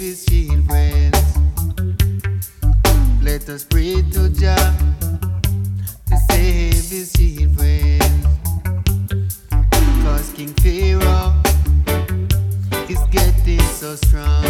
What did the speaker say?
his children. Let us pray to Jah to save his children. Cause King Pharaoh is getting so strong.